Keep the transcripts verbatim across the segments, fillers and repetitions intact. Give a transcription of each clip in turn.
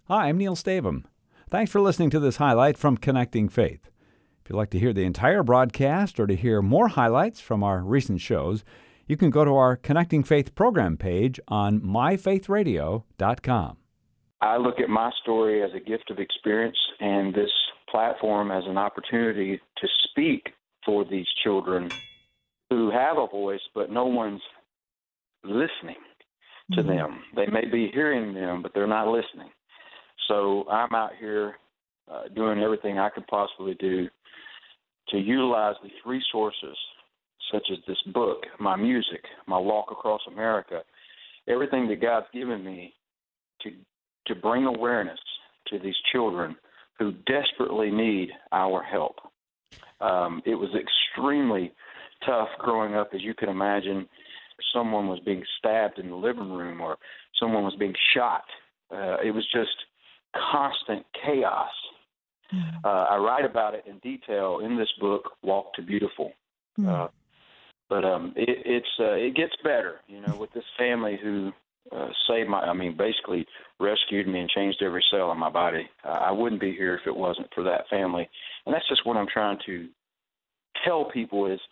Hi, I'm Neil Stavum. Thanks for listening to this highlight from Connecting Faith. If you'd like to hear the entire broadcast or to hear more highlights from our recent shows, you can go to our Connecting Faith program page on my faith radio dot com. I look at my story as a gift of experience and this platform as an opportunity to speak for these children who have a voice, but no one's listening to mm-hmm. them. They may be hearing them, but they're not listening. So I'm out here uh, doing everything I could possibly do to utilize these resources, such as this book, my music, my walk across America, everything that God's given me to to bring awareness to these children who desperately need our help. Um, it was extremely tough growing up, as you can imagine. Someone was being stabbed in the living room or someone was being shot. Uh, it was just constant chaos. Mm. Uh, I write about it in detail in this book, Walk to Beautiful. Mm. Uh, but um, it, it's uh, it gets better, you know, with this family who uh, saved my, I mean, basically rescued me and changed every cell in my body. Uh, I wouldn't be here if it wasn't for that family. And that's just what I'm trying to tell people is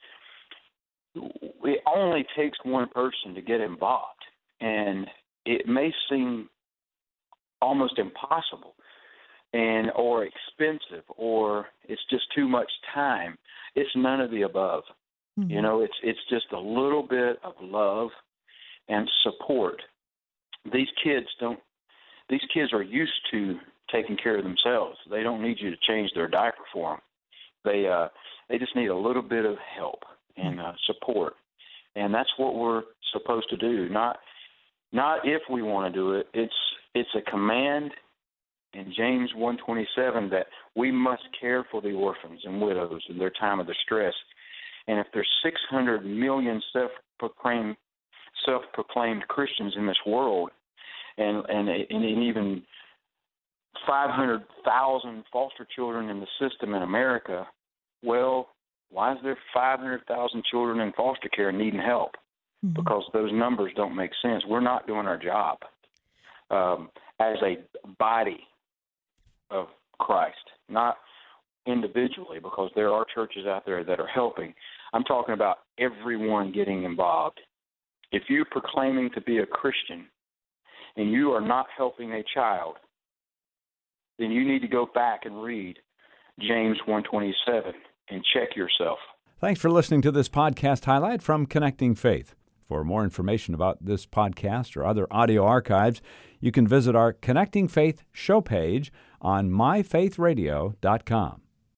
it only takes one person to get involved. And it may seem almost impossible and or expensive or it's just too much time. It's none of the above. Mm-hmm. You know, it's it's just a little bit of love and support. These kids don't these kids are used to taking care of themselves. They don't need you to change their diaper for them. They uh they just need a little bit of help and uh, support. And that's what we're supposed to do. Not not if we want to do it. It's It's a command in James one twenty-seven that we must care for the orphans and widows in their time of distress. And if there's six hundred million self-proclaimed, self-proclaimed Christians in this world, and, and, and even five hundred thousand foster children in the system in America, well, why is there five hundred thousand children in foster care needing help? Mm-hmm. Because those numbers don't make sense. We're not doing our job. Um, as a body of Christ, not individually, because there are churches out there that are helping. I'm talking about everyone getting involved. If you're proclaiming to be a Christian and you are not helping a child, then you need to go back and read James one twenty-seven and check yourself. Thanks for listening to this podcast highlight from Connecting Faith. For more information about this podcast or other audio archives, you can visit our Connecting Faith show page on my faith radio dot com.